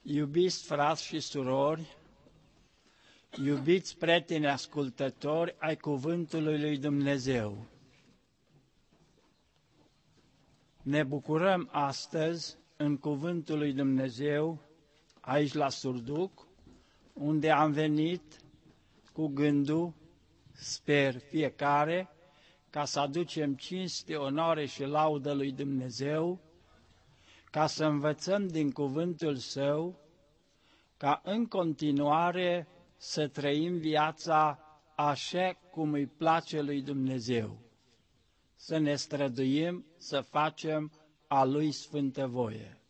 Iubiți frați și surori, iubiți prieteni ascultători ai Cuvântului lui Dumnezeu, ne bucurăm astăzi în Cuvântul lui Dumnezeu, aici la Surduc, unde am venit cu gândul, sper fiecare, ca să aducem cinste, onoare și laudă lui Dumnezeu, ca să învățăm din cuvântul Său, ca în continuare să trăim viața așa cum îi place lui Dumnezeu, să ne străduim să facem a Lui sfântă voie.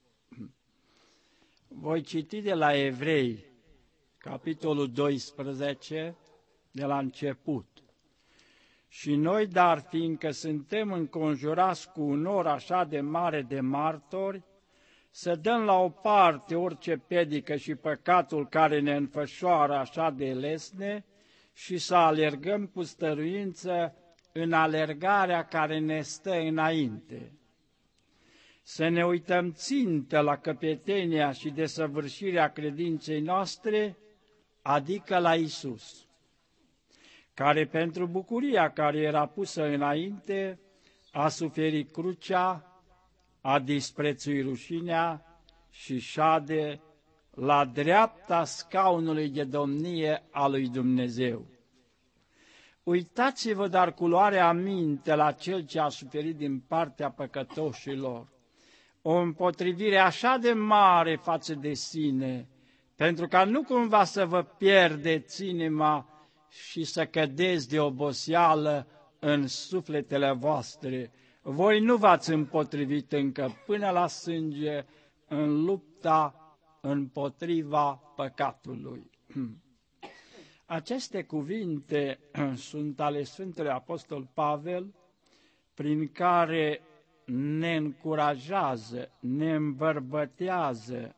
Voi citi de la Evrei, capitolul 12, de la început. Și noi, dar fiindcă suntem înconjurați cu un nor așa de mare de martori, să dăm la o parte orice pedică și păcatul care ne înfășoară așa de lesne și să alergăm cu stăruință în alergarea care ne stă înainte. Să ne uităm țintă la căpetenia și desăvârșirea credinței noastre, adică la Iisus, care pentru bucuria care era pusă înainte a suferit crucea, a disprețuit rușinea și șade la dreapta scaunului de domnie a lui Dumnezeu. Uitați-vă dar cu luarea aminte la Cel ce a suferit din partea păcătoșilor, o împotrivire așa de mare față de sine, pentru ca nu cumva să vă pierdeți inima și să cădeți de oboseală în sufletele voastre. Voi nu v-ați împotrivit încă până la sânge în lupta împotriva păcatului. Aceste cuvinte sunt ale Sfântului Apostol Pavel, prin care ne încurajează, ne îmbărbătează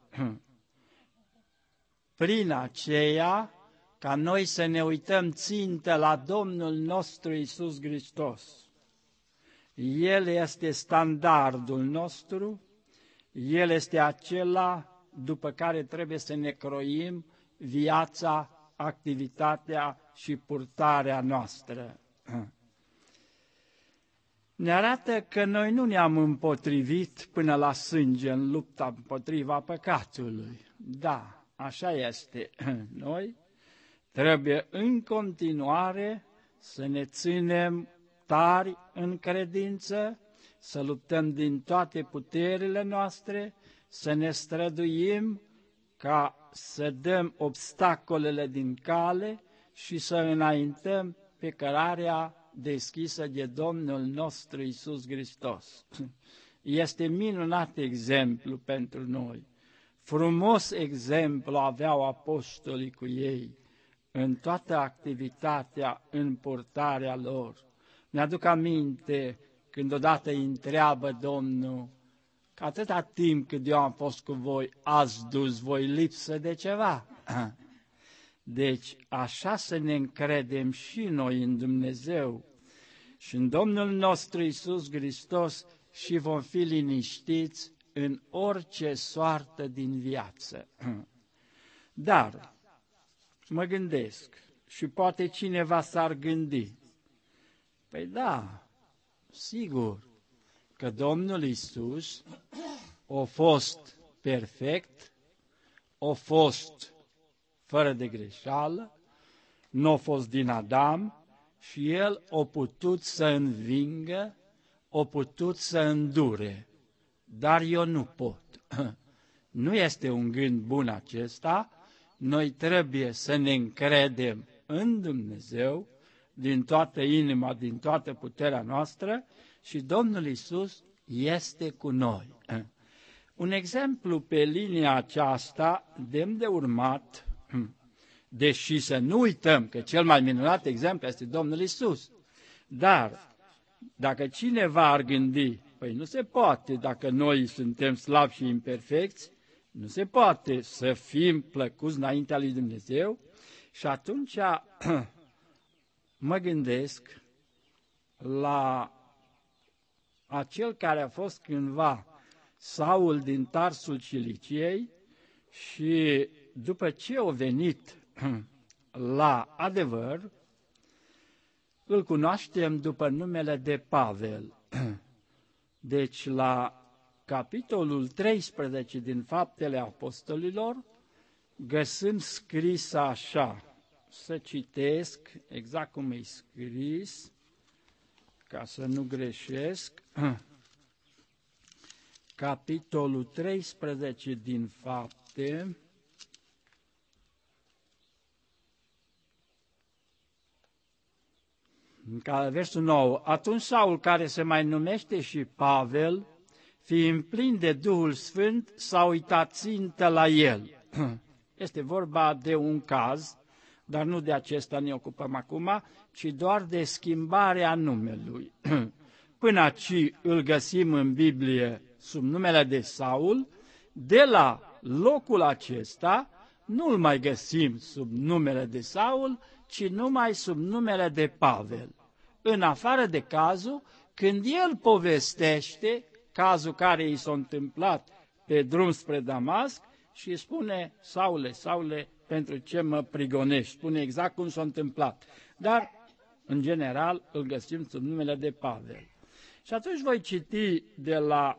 prin aceea ca noi să ne uităm țintă la Domnul nostru Iisus Hristos. El este standardul nostru, El este acela după care trebuie să ne croim viața, activitatea și purtarea noastră. Ne arată că noi nu ne-am împotrivit până la sânge în lupta împotriva păcatului. Da, așa este. Noi trebuie în continuare să ne ținem tari în credință, să luptăm din toate puterile noastre, să ne străduim ca să dăm obstacolele din cale și să înaintăm pe cărarea deschisă de Domnul nostru Iisus Hristos. Este minunat exemplu pentru noi. Frumos exemplu aveau apostolii cu ei în toată activitatea, în purtarea lor. Mi-aduc aminte când odată îi întreabă Domnul că atâta timp cât eu am fost cu voi, ați dus voi lipsă de ceva. Deci așa să ne încredem și noi în Dumnezeu și în Domnul nostru Iisus Hristos și vom fi liniștiți în orice soartă din viață. Dar mă gândesc și poate cineva s-ar gândi, păi da, sigur că Domnul Iisus a fost perfect, a fost fără de greșeală, nu a fost din Adam și El a putut să învingă, a putut să îndure, dar eu nu pot. Nu este un gând bun acesta, noi trebuie să ne încredem în Dumnezeu din toată inima, din toată puterea noastră și Domnul Iisus este cu noi. Un exemplu pe linia aceasta, demn de urmat, deși să nu uităm că cel mai minunat exemplu este Domnul Iisus. Dar dacă cineva ar gândi, păi nu se poate, dacă noi suntem slabi și imperfecți, nu se poate să fim plăcuți înaintea lui Dumnezeu și atunci mă gândesc la acel care a fost cândva Saul din Tarsul Ciliciei Și după ce au venit la adevăr, îl cunoaștem după numele de Pavel. Deci la capitolul 13 din Faptele Apostolilor găsim scris așa, să citesc exact cum e scris, ca să nu greșesc, capitolul 13 din Fapte, versul 9. Atunci Saul, care se mai numește și Pavel, fiind plin de Duhul Sfânt, s-a uitat țintă la el. Este vorba de un caz, dar nu de acesta ne ocupăm acum, ci doar de schimbarea numelui. Până aici îl găsim în Biblie sub numele de Saul, de la locul acesta nu îl mai găsim sub numele de Saul, ci numai sub numele de Pavel. În afară de cazul când el povestește cazul care i s-a întâmplat pe drum spre Damasc și spune, Saule, Saule, pentru ce mă prigonești? Spune exact cum s-a întâmplat. Dar, în general, îl găsim sub numele de Pavel. Și atunci voi citi de la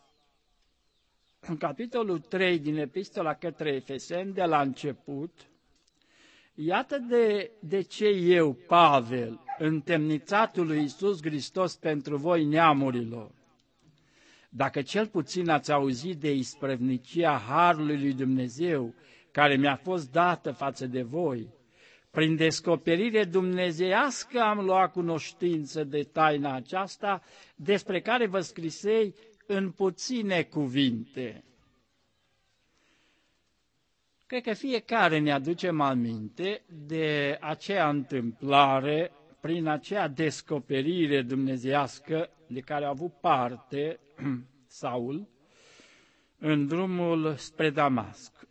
capitolul 3 din Epistola către Efeseni, de la început. Iată de ce eu, Pavel, întemnițatul lui Iisus Hristos pentru voi neamurilor, dacă cel puțin ați auzit de isprăvnicia harului lui Dumnezeu, care mi-a fost dată față de voi, prin descoperire dumnezeiască am luat cunoștință de taina aceasta, despre care vă scrisei în puține cuvinte. Cred că fiecare ne aducem aminte de acea întâmplare, prin acea descoperire dumnezeiască de care a avut parte Saul în drumul spre Damasc.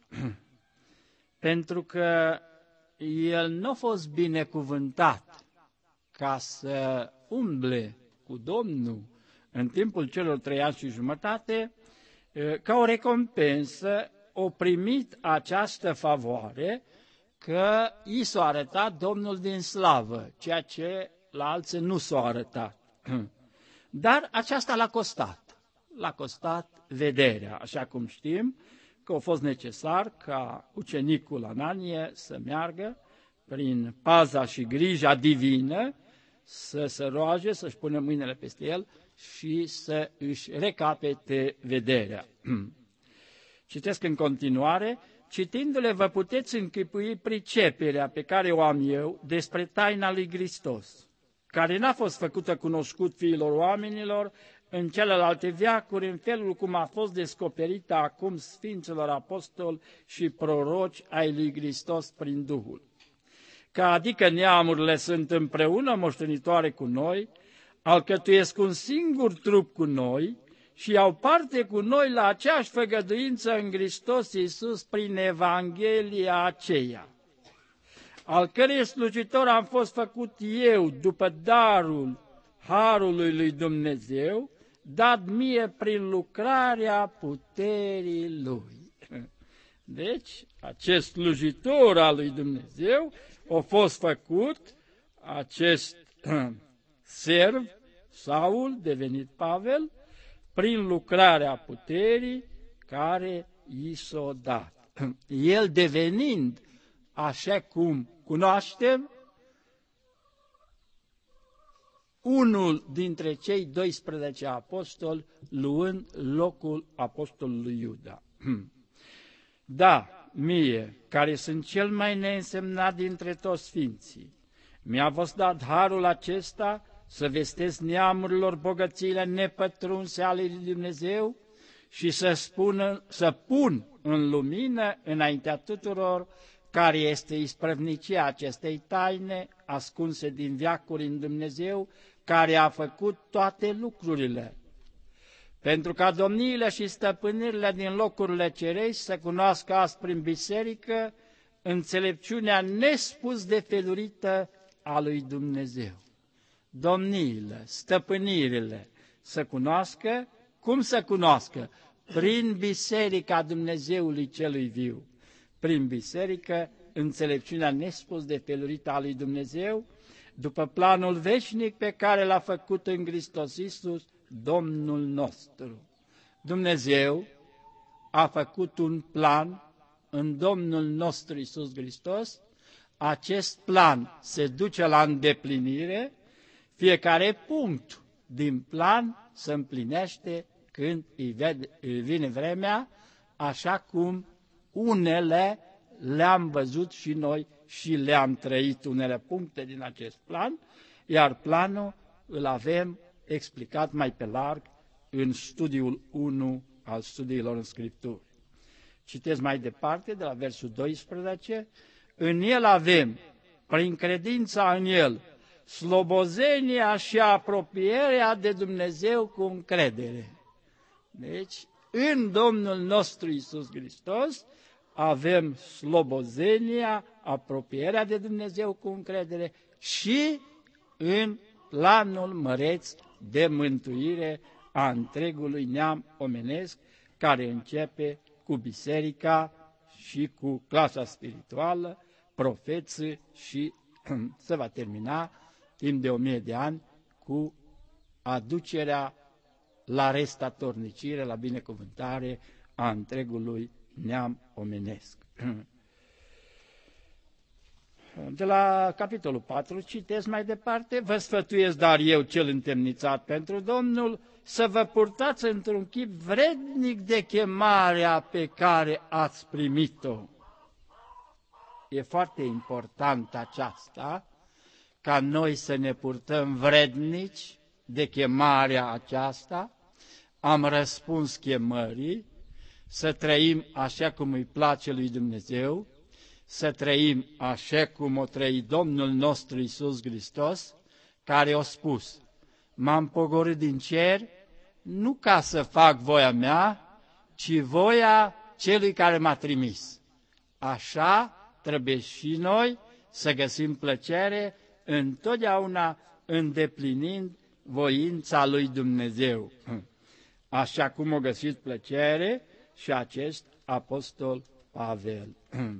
Pentru că el nu a fost binecuvântat ca să umble cu Domnul în timpul celor 3 ani și jumătate, ca o recompensă o primit această favoare că i s-a arătat Domnul din slavă, ceea ce la alții nu s-a arătat. Dar aceasta l-a costat vederea, așa cum știm că a fost necesar ca ucenicul Ananie să meargă prin paza și grija divină, să se roage, să-și pună mâinile peste el și să își recapete vederea. Citesc în continuare, citindu-le vă puteți închipui priceperea pe care o am eu despre taina lui Hristos, care n-a fost făcută cunoscut fiilor oamenilor în celelalte veacuri, în felul cum a fost descoperită acum Sfinților Apostoli și proroci ai lui Hristos prin Duhul. Că adică neamurile sunt împreună moștenitoare cu noi, alcătuiesc un singur trup cu noi și iau parte cu noi la aceeași făgăduință în Hristos Iisus prin Evanghelia aceea, al cărei slujitor am fost făcut eu după darul harului lui Dumnezeu, dat mie prin lucrarea puterii Lui. Deci, acest slujitor al lui Dumnezeu a fost făcut, acest serv, Saul, devenit Pavel, prin lucrarea puterii care i s-a dat. El devenind, așa cum cunoaștem, unul dintre cei 12 apostoli, luând locul apostolului Iuda. Da, mie, care sunt cel mai neînsemnat dintre toți sfinții, mi-a fost dat harul acesta să vestesc neamurilor bogățiile nepătrunse ale lui Dumnezeu și să pun în lumină înaintea tuturor care este isprăvnicia acestei taine ascunse din veacuri în Dumnezeu, care a făcut toate lucrurile, pentru ca domniile și stăpânirile din locurile cerești să cunoască azi prin biserică înțelepciunea nespus de felurită a lui Dumnezeu. Domniile, stăpânirile să cunoască, cum să cunoască? prin biserica Dumnezeului celui viu, prin biserică, înțelepciunea nespus de felurită a lui Dumnezeu, după planul veșnic pe care l-a făcut în Hristos Iisus, Domnul nostru. Dumnezeu a făcut un plan în Domnul nostru Iisus Hristos, acest plan se duce la îndeplinire, fiecare punct din plan se împlinește când îi vine vremea, așa cum unele le-am văzut și noi și le-am trăit, unele puncte din acest plan, iar planul îl avem explicat mai pe larg în studiul 1 al studiilor în Scripturi. Citesc mai departe, de la versul 12, în el avem, prin credința în el, slobozenia și apropierea de Dumnezeu cu încredere. Deci, în Domnul nostru Iisus Hristos avem slobozenia, apropierea de Dumnezeu cu încredere și în planul măreț de mântuire a întregului neam omenesc, care începe cu biserica și cu clasa spirituală, profeții și se va termina timp de 1000 de ani cu aducerea la restatornicire, la binecuvântare a întregului neam omenesc. De la capitolul 4 citesc mai departe, vă sfătuiesc, dar eu cel întemnițat pentru Domnul, să vă purtați într-un chip vrednic de chemarea pe care ați primit-o. E foarte important aceasta, ca noi să ne purtăm vrednici de chemarea aceasta, am răspuns chemării, să trăim așa cum îi place lui Dumnezeu, să trăim așa cum o trăi Domnul nostru Iisus Hristos, care a spus, m-am pogorât din cer, nu ca să fac voia mea, ci voia celui care m-a trimis. Așa trebuie și noi să găsim plăcere întotdeauna îndeplinind voința lui Dumnezeu. Așa cum a găsit plăcere și acest apostol Pavel.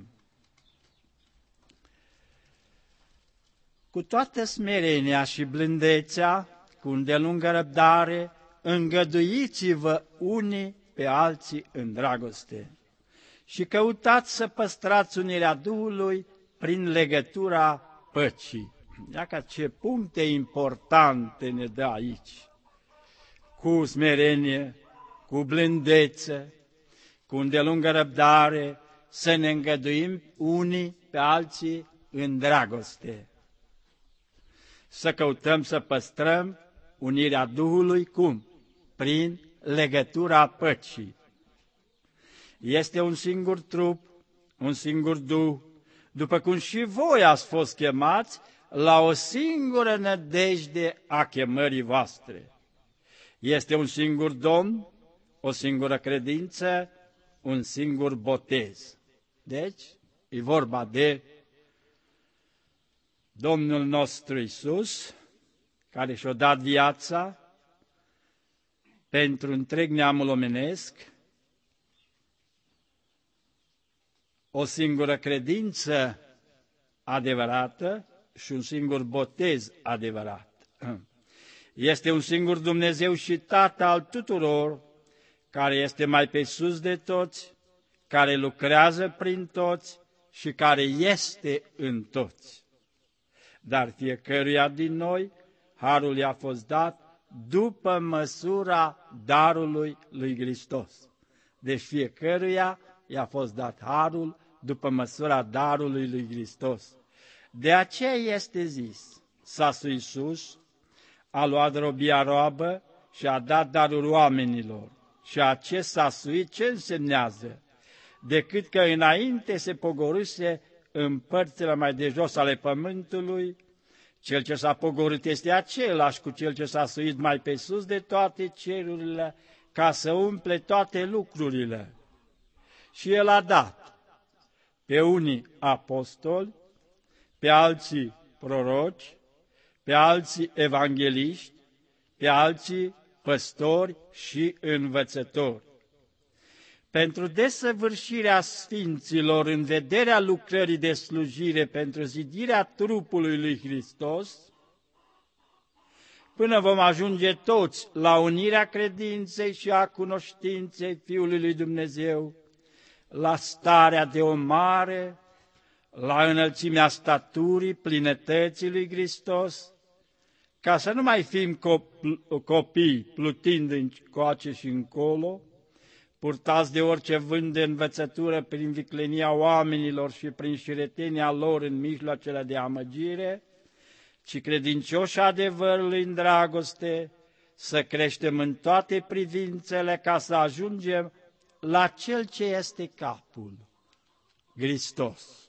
Cu toată smerenia și blândețea, cu îndelungă răbdare, îngăduiți-vă unii pe alții în dragoste și căutați să păstrați unirea Duhului prin legătura păcii. Iaca ce puncte importante ne dă aici. Cu smerenie, cu blândețe, cu îndelungă răbdare, să ne îngăduim unii pe alții în dragoste. Să căutăm să păstrăm unirea Duhului, cum? Prin legătura păcii. Este un singur trup, un singur Duh, după cum și voi ați fost chemați la o singură nădejde a chemării voastre. Este un singur Domn, o singură credință, un singur botez. Deci, e vorba de Domnul nostru Iisus, care și-a dat viața pentru întreg neamul omenesc, o singură credință adevărată și un singur botez adevărat. Este un singur Dumnezeu și Tată al tuturor, care este mai pe sus de toți, care lucrează prin toți și care este în toți. Dar fiecăruia din noi, harul i-a fost dat după măsura darului lui Hristos. Deci fiecăruia i-a fost dat harul după măsura darului lui Hristos. De aceea este zis, Sasul Iisus a luat robia roabă și a dat darul oamenilor. Și acest sasuit ce însemnează? Decât că înainte se pogorâse în părțile mai de jos ale pământului, cel ce s-a pogorât este același cu cel ce s-a suit mai pe sus de toate cerurile, ca să umple toate lucrurile. Și el a dat pe unii apostoli, pe alții proroci, pe alții evangeliști, pe alții păstori și învățători. pentru desăvârșirea sfinților în vederea lucrării de slujire pentru zidirea trupului lui Hristos, până vom ajunge toți la unirea credinței și a cunoștinței Fiului lui Dumnezeu, la starea de omare, la înălțimea staturii, plinătății lui Hristos, ca să nu mai fim copii plutind încoace și încolo, purtați de orice vânt de învățătură prin viclenia oamenilor și prin șiretenia lor în mijloacele de amăgire, ci credincioși adevărului în dragoste, să creștem în toate privințele ca să ajungem la Cel ce este capul, Hristos.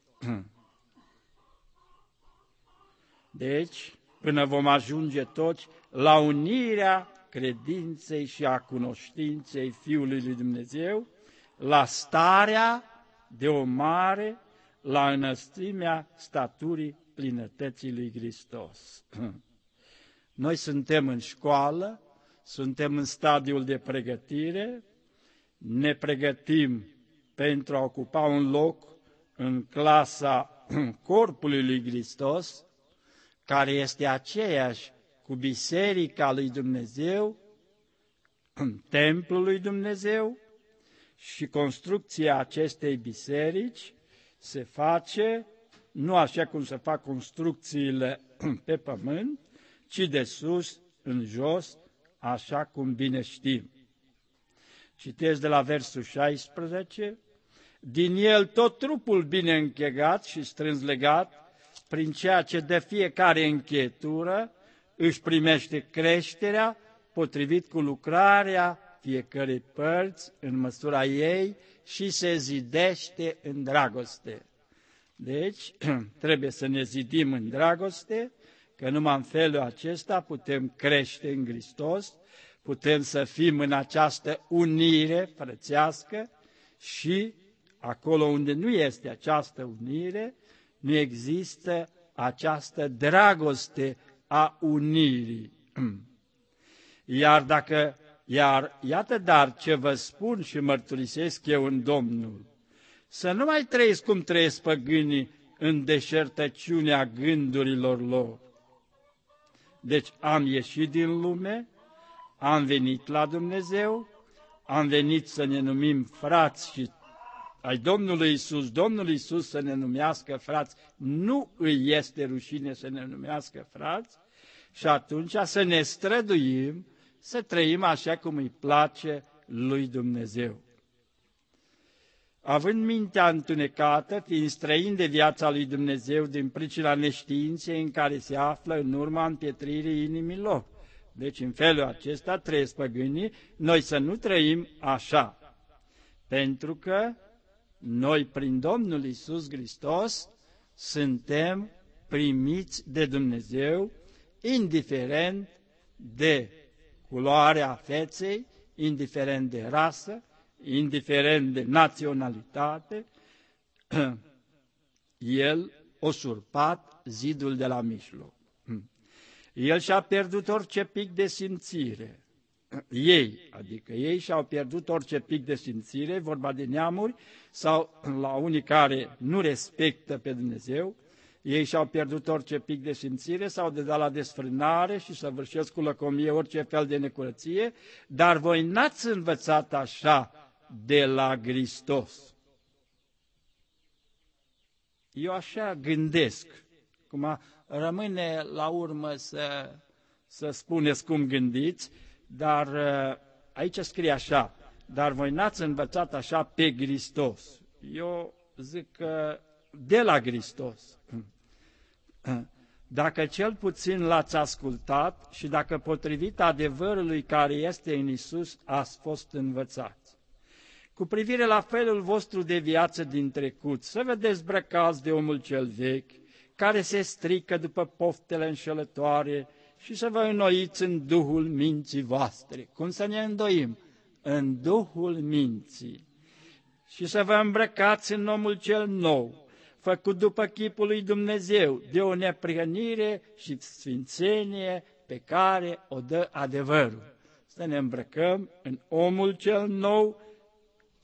Deci, până vom ajunge toți la unirea credinței și a cunoștinței Fiului lui Dumnezeu, la starea de omare, la înălțimea staturii plinătății lui Hristos. Noi suntem în școală, suntem în stadiul de pregătire, ne pregătim pentru a ocupa un loc în clasa corpului lui Hristos, care este aceeași cu Biserica lui Dumnezeu, templul lui Dumnezeu, și construcția acestei biserici se face nu așa cum se fac construcțiile pe pământ, ci de sus în jos, așa cum bine știm. Citesc de la versul 16, din el tot trupul bine închegat și strâns legat, prin ceea ce de fiecare încheietură își primește creșterea potrivit cu lucrarea fiecărei părți în măsura ei și se zidește în dragoste. Deci, trebuie să ne zidim în dragoste, că numai în felul acesta putem crește în Hristos, putem să fim în această unire frățească și acolo unde nu este această unire, nu există această dragoste a unirii. Iată dar ce vă spun și mărturisesc eu în Domnul, să nu mai trăiți cum trăiesc păgânii în deșertăciunea gândurilor lor. Deci am ieșit din lume, am venit la Dumnezeu, am venit să ne numim frați și ai Domnului Iisus, Domnul Iisus să ne numească frați, nu îi este rușine să ne numească frați, și atunci să ne străduim să trăim așa cum îi place lui Dumnezeu. Având mintea întunecată, fiind străin de viața lui Dumnezeu din pricina neștiinței în care se află în urma împietririi inimilor. Deci în felul acesta trăiesc păgânii, noi să nu trăim așa, pentru că noi prin Domnul Iisus Hristos suntem primiți de Dumnezeu, indiferent de culoarea feței, indiferent de rasă, indiferent de naționalitate, El a surpat zidul de la mijloc. El și-a pierdut orice pic de simțire. Ei și-au pierdut orice pic de simțire, vorba de neamuri, sau la unii care nu respectă pe Dumnezeu, ei și-au pierdut orice pic de simțire, s-au dedat la desfrânare și săvârșesc cu lăcomie orice fel de necurăție, dar voi n-ați învățat așa de la Hristos. Eu așa gândesc, cum rămâne la urmă să spuneți cum gândiți, dar aici scrie așa, dar voi n-ați învățat așa pe Hristos. Eu zic că de la Hristos. Dacă cel puțin l-ați ascultat și dacă potrivit adevărului care este în Iisus ați fost învățați. Cu privire la felul vostru de viață din trecut, să vă dezbrăcați de omul cel vechi, care se strică după poftele înșelătoare, și să vă înnoiți în Duhul minții voastre. Cum să ne îndoim? În Duhul minții. Și să vă îmbrăcați în omul cel nou, făcut după chipul lui Dumnezeu, de o neprihănire și sfințenie pe care o dă adevărul. Să ne îmbrăcăm în omul cel nou,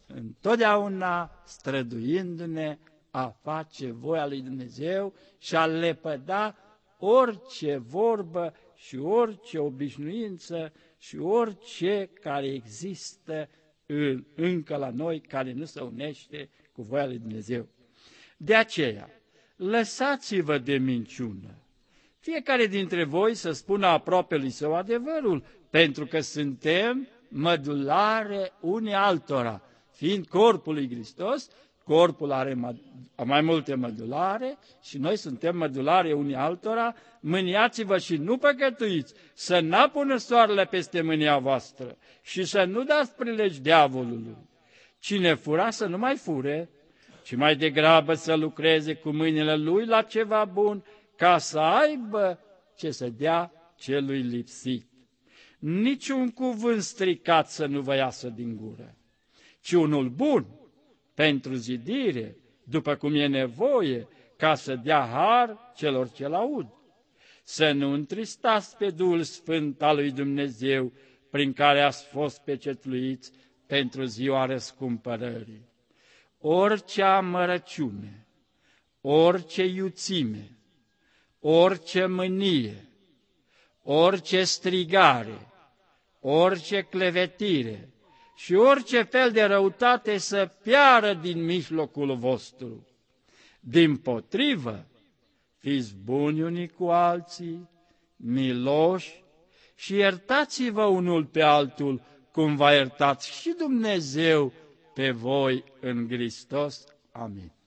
întotdeauna străduindu-ne a face voia lui Dumnezeu și a lepăda orice vorbă și orice obișnuință și orice care există încă la noi, care nu se unește cu voia lui Dumnezeu. De aceea, lăsați-vă de minciună. Fiecare dintre voi să spună aproapelui său adevărul, pentru că suntem mădulare unii altora. Fiind corpul lui Hristos, corpul are mai multe mădulare și noi suntem mădulare unii altora, mâniați-vă și nu păcătuiți, să n-apună soarele peste mânia voastră și să nu dați prilej diavolului. Cine fura să nu mai fure, ci mai degrabă să lucreze cu mâinile lui la ceva bun, ca să aibă ce să dea celui lipsit. Niciun cuvânt stricat să nu vă iasă din gură, ci unul bun, pentru zidire, după cum e nevoie, ca să dea har celor ce-l aud. Să nu întristați pe Duhul Sfânt al lui Dumnezeu, prin care ați fost pecetluiți pentru ziua răscumpărării. Orice amărăciune, orice iuțime, orice mânie, orice strigare, orice clevetire și orice fel de răutate să piară din mijlocul vostru. Dimpotrivă, fiți buni unii cu alții, miloși și iertați-vă unul pe altul, cum v-a iertat și Dumnezeu pe voi în Hristos. Amin.